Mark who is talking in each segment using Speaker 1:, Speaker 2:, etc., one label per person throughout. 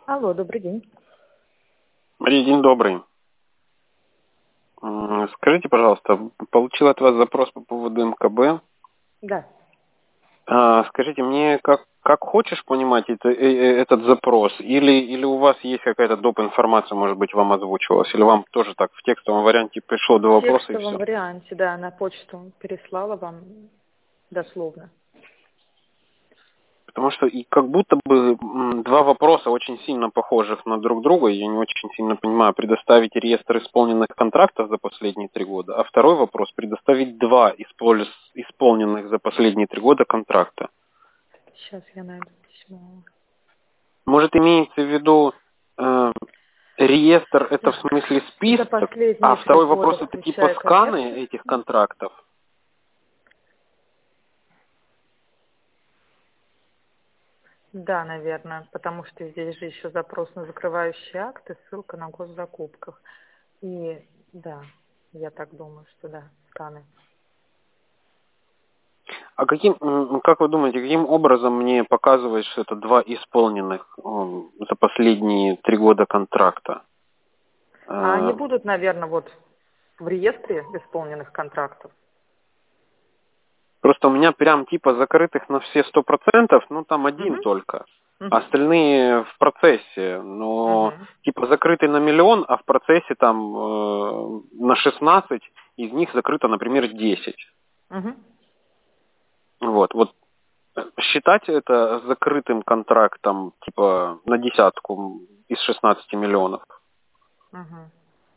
Speaker 1: Алло, добрый день.
Speaker 2: Мария, день добрый. Скажите, пожалуйста, получил от вас запрос по поводу МКБ.
Speaker 1: Да.
Speaker 2: Скажите, мне как хочешь понимать этот запрос, или у вас есть какая-то доп. Информация, может быть, вам озвучивалась, или вам тоже так в текстовом варианте пришло два
Speaker 1: В
Speaker 2: вопроса и
Speaker 1: текстовом
Speaker 2: все?
Speaker 1: варианте, да, на почту переслала вам дословно.
Speaker 2: Потому что и как будто бы два вопроса очень сильно похожих на друг друга, и я не очень сильно понимаю. Предоставить реестр исполненных контрактов за последние 3 года, а второй вопрос предоставить два исполненных за последние 3 года контракта.
Speaker 1: Сейчас я найду письмо.
Speaker 2: Может, имеется в виду реестр, это в
Speaker 1: Так,
Speaker 2: смысле
Speaker 1: за
Speaker 2: список, а
Speaker 1: последние 3
Speaker 2: второй
Speaker 1: года,
Speaker 2: вопрос это типа
Speaker 1: включая
Speaker 2: сканы
Speaker 1: коммерческий.
Speaker 2: этих контрактов?
Speaker 1: Да, наверное, потому что здесь же еще запрос на закрывающие акты, ссылка на госзакупках. И да, я так думаю, что да, сканы.
Speaker 2: А как вы думаете, каким образом мне показывает, что это два исполненных за последние 3 года контракта?
Speaker 1: А они будут, наверное, вот в реестре исполненных контрактов.
Speaker 2: Просто у меня прям типа закрытых на все 100%, ну там один
Speaker 1: Угу,
Speaker 2: только. А
Speaker 1: угу,
Speaker 2: остальные в процессе. Но
Speaker 1: угу,
Speaker 2: типа закрытый на 1 000 000, а в процессе там на 16, из них закрыто, например, 10.
Speaker 1: угу.
Speaker 2: Вот считать это закрытым контрактом типа на десятку из 16 миллионов.
Speaker 1: Угу.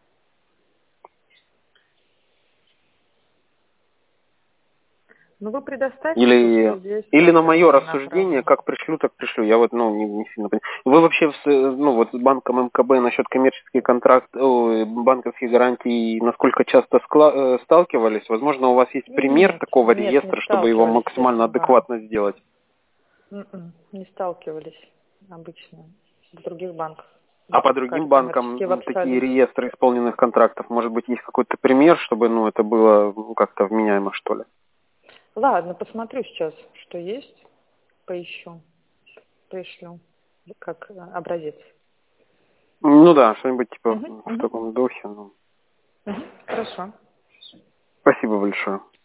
Speaker 1: Ну, вы предоставьте то, что
Speaker 2: Или,
Speaker 1: здесь,
Speaker 2: или
Speaker 1: так
Speaker 2: на
Speaker 1: я
Speaker 2: мое
Speaker 1: уже
Speaker 2: рассуждение,
Speaker 1: направлю.
Speaker 2: как пришлю, так пришлю. Я вот, не сильно понимаю. Вы вообще, ну, вот с банком МКБ насчет коммерческих банковских гарантий, насколько часто сталкивались? Возможно, у вас есть пример
Speaker 1: Нет,
Speaker 2: такого
Speaker 1: нет, не
Speaker 2: реестра, чтобы его
Speaker 1: сталкивались с
Speaker 2: максимально
Speaker 1: этим, да.
Speaker 2: адекватно сделать?
Speaker 1: Не сталкивались обычно в других банках.
Speaker 2: А по
Speaker 1: Запускали
Speaker 2: другим
Speaker 1: коммерческие в
Speaker 2: банкам такие
Speaker 1: Апсале.
Speaker 2: реестры исполненных контрактов, может быть, есть какой-то пример, чтобы, ну, это было как-то вменяемо, что ли?
Speaker 1: Ладно, посмотрю сейчас, что есть, поищу, пришлю, как образец.
Speaker 2: Ну да, что-нибудь типа
Speaker 1: Угу,
Speaker 2: в
Speaker 1: угу,
Speaker 2: таком духе. Ну.
Speaker 1: угу. Хорошо.
Speaker 2: Спасибо большое.